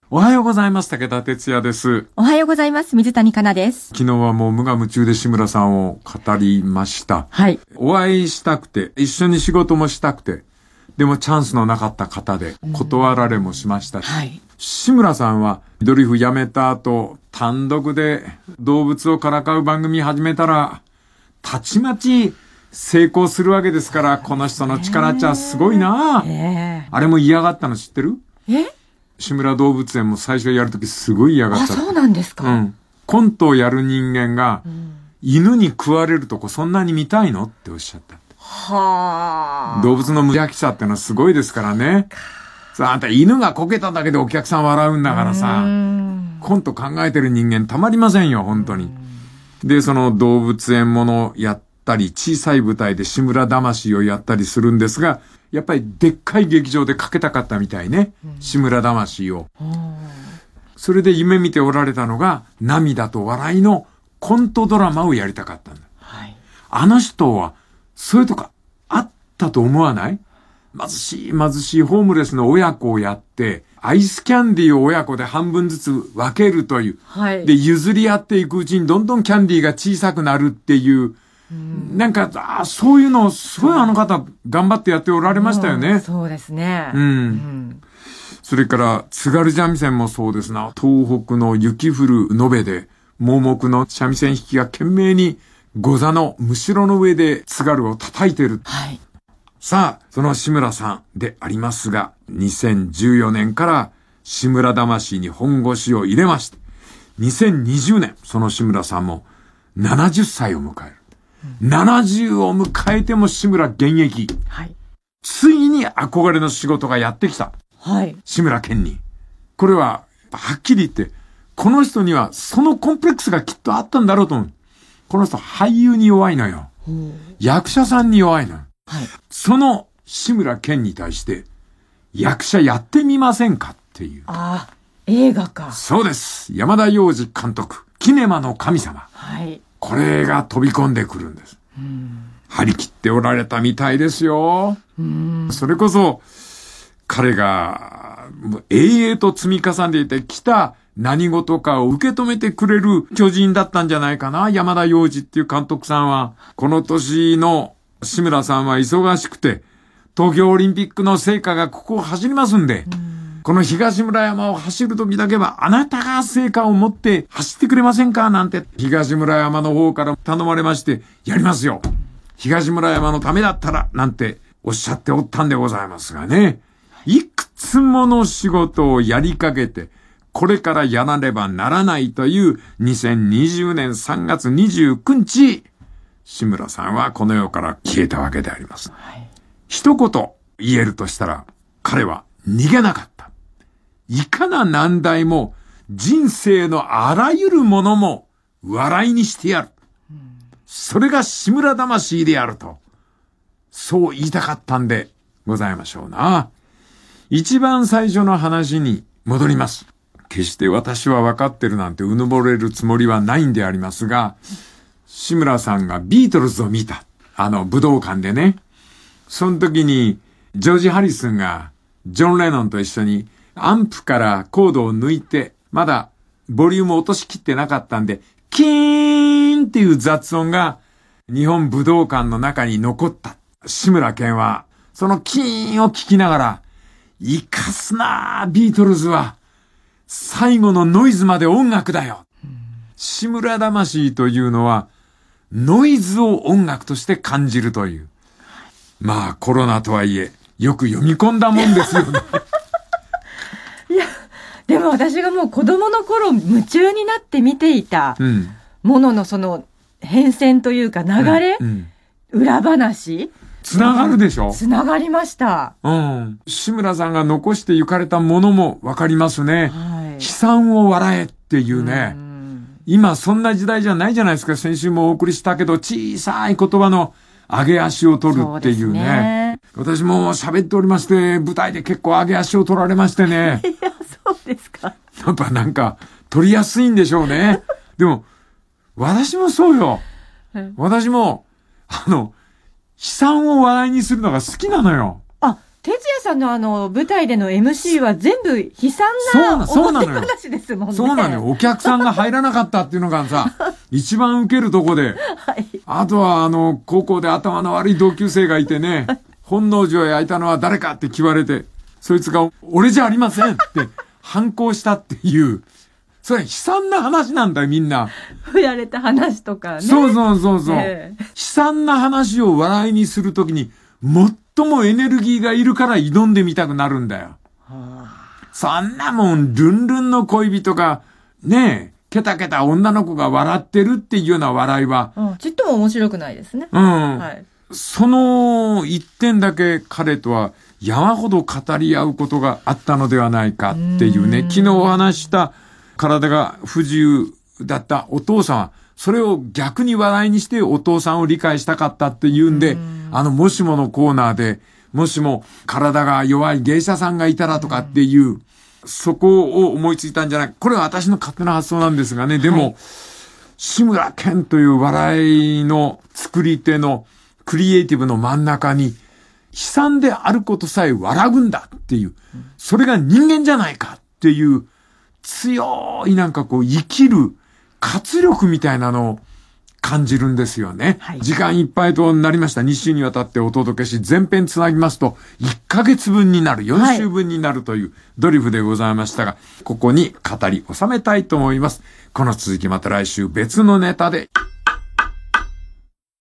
おはようございます。武田哲也です。 おはようございます。水谷香奈です。 昨日はもう無我夢中で志村さんを語りました。 はい。 お会いしたくて、一緒に仕事もしたくて、でもチャンスのなかった方で、断られもしましたし、 はい。 志村さんはドリフ辞めた後、単独で動物をからかう番組始めたら、たちまち成功するわけですから、この人の力っちゃすごいな、あれも嫌がったの知ってる？志村動物園も最初やるときすごい嫌がった。 あ、そうなんですか。 うん。コントをやる人間が、犬に食われるとこそんなに見たいのっておっしゃった。 はあ。 動物の無邪気さってのはすごいですからね。さあ、あんた犬がこけただけでお客さん笑うんだからさ、コント考えてる人間たまりませんよ、本当に。で、その動物園ものやったり、小さい舞台で志村魂をやったりするんですが、やっぱりでっかい劇場でかけたかったみたいね。志村魂を。それで夢見ておられたのが、涙と笑いのコントドラマをやりたかったんだ。 はい、 あの人は、そういうとこあったと思わない？貧しいホームレスの親子をやって、アイスキャンディーを親子で半分ずつ分けるという。 はい、 で、譲り合っていくうちにどんどんキャンディーが小さくなるっていう、なんか、そういうのをすごいあの方頑張ってやっておられましたよね。 そうですね。 それから、津軽三味線もそうですな。東北の雪降る延べで、盲目の三味線弾きが懸命に御座のむしろの上で津軽を叩いてる。 はい。 さあ、その志村さんでありますが、2014年から志村魂に本腰を入れまして、2020年、その志村さんも70歳を迎える。70を迎えても志村現役。 はい。 ついに憧れの仕事がやってきた。 はい。 志村けんに。これは、はっきり言って、この人にはそのコンプレックスがきっとあったんだろうと思う。この人俳優に弱いのよ。役者さんに弱いのよ。 はい。 その志村けんに対して、役者やってみませんかっていう。 ああ、映画か。 そうです。山田洋次監督、キネマの神様。 はい。 これが飛び込んでくるんです。張り切っておられたみたいですよ。それこそ、彼が永遠と積み重ねてきた何事かを受け止めてくれる巨人だったんじゃないかな。山田洋次っていう監督さんは。この年の志村さんは忙しくて、東京オリンピックの聖火がここを走りますんで、この東村山を走る時だけはあなたが聖火を持って走ってくれませんかなんて東村山の方から頼まれまして、やりますよ。東村山のためだったらなんておっしゃっておったんでございますがね。いくつもの仕事をやりかけて、これからやらねばならないという2020年3月29日、志村さんはこの世から消えたわけであります。はい、一言言えるとしたら、彼は逃げなかった。いかな難題も人生のあらゆるものも笑いにしてやる。それが志村魂であると。そう言いたかったんでございましょうな。一番最初の話に戻ります。決して私は分かってるなんてうぬぼれるつもりはないんでありますが、志村さんがビートルズを見た。武道館でね。その時に、ジョージ・ハリスンが、ジョン・レノンと一緒に、アンプからコードを抜いて、まだ、ボリュームを落としきってなかったんで、キーンっていう雑音が、日本武道館の中に残った。志村けんは、そのキーンを聞きながら、生かすなぁ、ビートルズは。最後のノイズまで音楽だよ。志村魂というのは、ノイズを音楽として感じるという。まあコロナとはいえ、よく読み込んだもんですよね。 いや、でも私がもう子供の頃夢中になって見ていたもののその変遷というか流れ、裏話。 つながるでしょ？ つながりました。 志村さんが残して行かれたものもわかりますね。はい、悲惨を笑えっていうね。今そんな時代じゃないじゃないですか。先週もお送りしたけど、小さい言葉の上げ足を取るっていうね。私も喋っておりまして、舞台で結構上げ足を取られましてね。 いや、そうですか。 やっぱなんか、取りやすいんでしょうね。でも、私もそうよ。私も、悲惨を笑いにするのが好きなのよ。 あ、 哲也さんの舞台での MC は全部悲惨な表話ですもんね。 そうなのよ。お客さんが入らなかったっていうのがさ、一番受けるとこで。はい、あとは高校で頭の悪い同級生がいてね、本能寺を焼いたのは誰かって聞かれて、そいつが俺じゃありませんって反抗したっていう。それ悲惨な話なんだよ、みんな。 振られた話とかね。 そう。悲惨な話を笑いにするときに、最もエネルギーがいるから挑んでみたくなるんだよ。そんなもん、ルンルンの恋人が、ねえ、ケタケタ女の子が笑ってるっていうような笑いは。 ちっとも面白くないですね。 はい。その一点だけ彼とは山ほど語り合うことがあったのではないかっていうね、昨日お話した体が不自由だったお父さんは、それを逆に笑いにしてお父さんを理解したかったっていうんで、もしものコーナーで、もしも体が弱い芸者さんがいたらとかっていう、そこを思いついたんじゃない。これは私の勝手な発想なんですがね、でも、志村けんという笑いの作り手のクリエイティブの真ん中に、悲惨であることさえ笑うんだっていう、それが人間じゃないかっていう、強いなんかこう生きる活力みたいなのを感じるんですよね。はい、時間いっぱいとなりました。2週にわたってお届けし、前編つなぎますと1ヶ月分になる、4週分になるというドリフでございましたが、ここに語り収めたいと思います。この続きまた来週別のネタで。